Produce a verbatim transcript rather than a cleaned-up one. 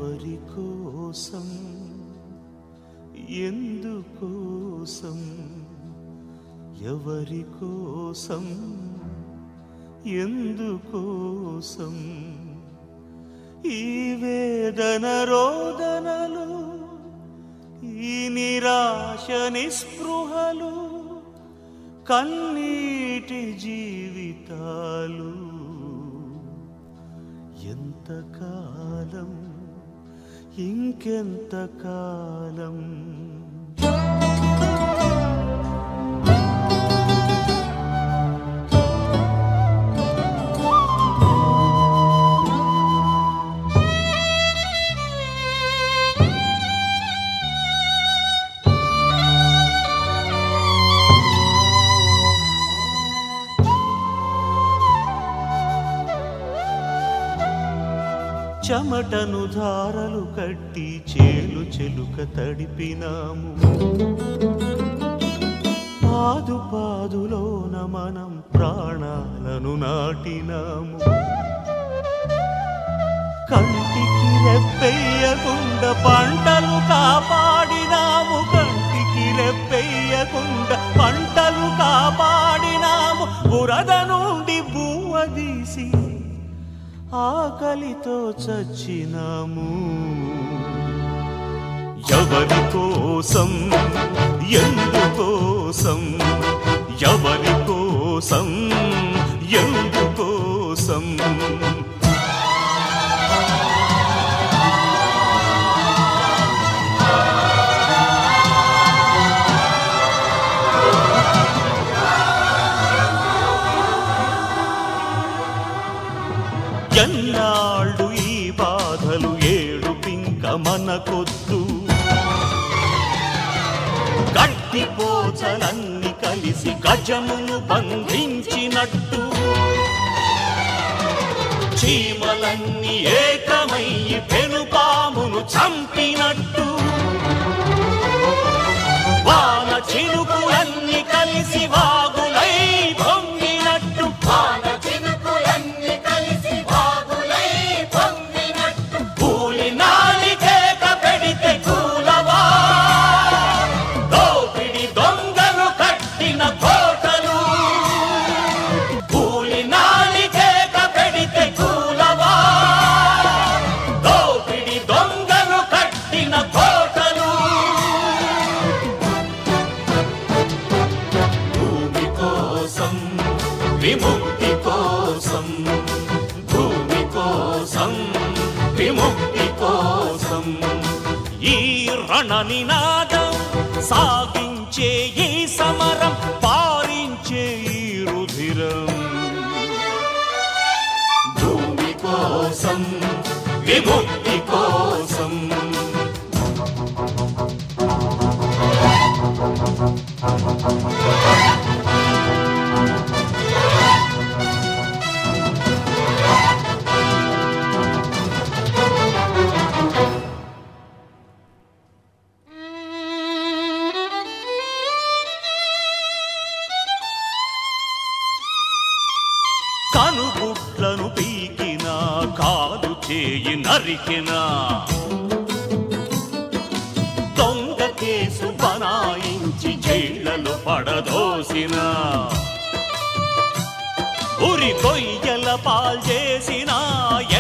ఎవరి కోసం ఎందుకోసం ఎవరి కోసం ఎందుకోసం ఈ వేదన రోదనలు ఈ నిరాశ నిస్పృహలు కన్నీటి జీవితాలు ఎంతకాలం ఇంకెంతకాలం చెమటను ధారలు కట్టి చేలు చెలుక తడిపినాము పాదు పాదులోన మనం ప్రాణాలను నాటినాము కంటికి రెప్పెయ్యకుండా పంటలు కాపాడినాము కంటికి రెప్పెయ్యకుండా పంటలు కాపాడినాము బురద నుండి బువ్వ తీసి ఆకలితో చచ్చినాము ఎవరి కోసం ఎందుకోసం ఎవరి కోసం ఎందుకోసం ఎన్నాళ్ళు ఈ బాధలు ఏడుపింక మనకొద్దు గట్టి పోచలన్నీ కలిసి గజమును బంధించినట్టు చీమలన్నీ ఏకమయ్యి పెనుపామును చంపినట్టు వాన చినుకులన్నీ కలిసి వాగులై పొంగినట్టు వాన చినుకులన్నీ కలిసి వాగులై పొంగినట్టు కూలి నాలికేక పెడితే కూలవా దోపిడి దొంగలు కట్టిన కోటలు కూలి నాలికేక పెడితే కూలవా దోపిడి దొంగలు కట్టిన కోటలు భూమి కోసం విముక్తి కోసం భూమి కోసం విముక్తి కోసం ఈ రణ నినాదం సాగించే ఈ సమరం పారించే ఈ రుధిరం భూమి కోసం విముక్తి కోసం కనుగుట్లను పీకినా కాలు చేయి నరికినా దొంగ కేసు బనాయించి జైళ్లలో పడదోసిన ఉరి కొయ్యల పాల్చేసిన